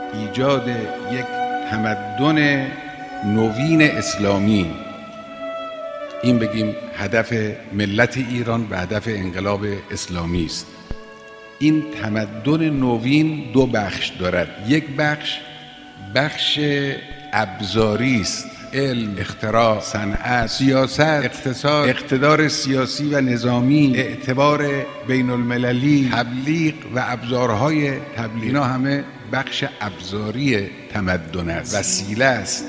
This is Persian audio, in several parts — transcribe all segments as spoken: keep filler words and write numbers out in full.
ایجاد یک تمدن نوین اسلامی، این بگیم هدف ملت ایران و هدف انقلاب اسلامی است. این تمدن نوین دو بخش دارد. یک بخش بخش ابزاری است، علم، اختراع، صنعت، سیاست، اقتصاد، اقتدار سیاسی و نظامی، اعتبار بین المللی، تبلیغ و ابزارهای تبلیغ. اینا همه بخش ابزاری تمدن است، وسیله است.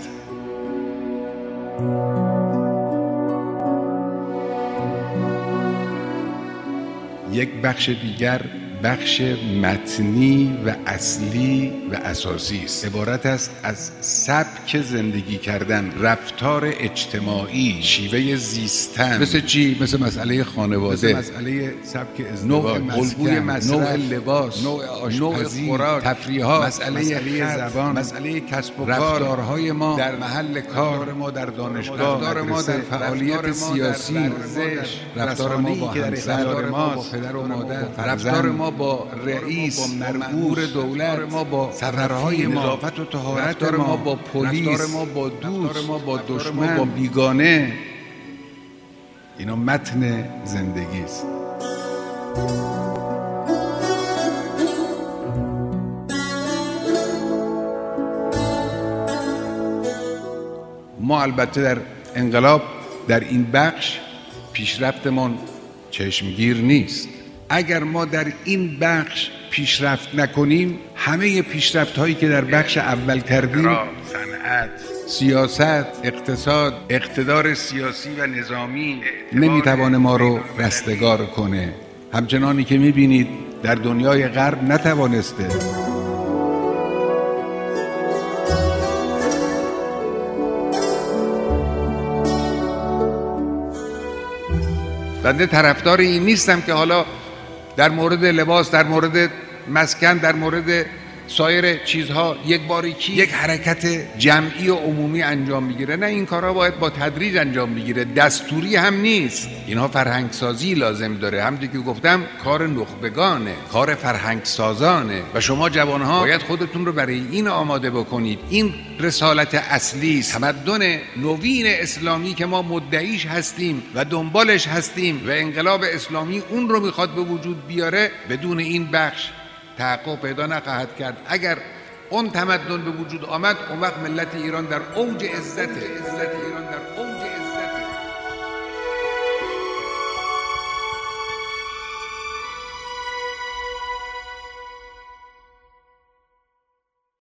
یک بخش دیگر بخش متنی و اصلی و اساسی است. عبارت است از سبک زندگی کردن، رفتار اجتماعی، شیوه زیستن. مثل چی؟ مثل مسئله خانواده، مثل مسئله سبک ازدواج، نوع الگوی مصرف، نوع لباس، نوع آشپزی، خوراک، تفریحات، مسئله, مسئله زبان، مسئله کسب و کار، رفتارهای ما در محل کار، ما در دانشگاه، رفتار ما در فعالیت سیاسی، رفتار ما با همسر، ما با پدر و مادر، رفتار ما با رئیس، با مرگور دولت، ما با سفرهای ما، نظافت و طهارت ما، ما با پلیس، رفتار ما با دوست، ما با دشمن، با بیگانه. اینا متن زندگی است. ما البته در انقلاب در این بخش پیشرفتمان چشمگیر نیست. اگر ما در این بخش پیشرفت نکنیم، همه پیشرفت هایی که در بخش اول کردیم، صنعت، سیاست، اقتصاد، اقتدار سیاسی و نظامی، نمیتوانه ما رو رستگار کنه. همچنانی که میبینید در دنیای غرب نتوانسته. بنده طرفدار این نیستم که حالا در مورد لباس، در مورد مسکن، در مورد سایر چیزها یک باریکی یک حرکت جمعی و عمومی انجام میگیره. نه، این کارها باید با تدریج انجام بگیره، دستوری هم نیست. اینها فرهنگ سازی لازم داره. همونطور که گفتم کار نخبگانه، کار فرهنگ سازانه و شما جوانها باید خودتون رو برای این آماده بکنید. این رسالت اصلی است. تمدن نوین اسلامی که ما مدعیش هستیم و دنبالش هستیم و انقلاب اسلامی اون رو میخواد به وجود بیاره، بدون این بخش تحقق پیدا نخواهد کرد. اگر اون تمدن به وجود آمد، اون وقت ملت ایران در اوج عزت عزت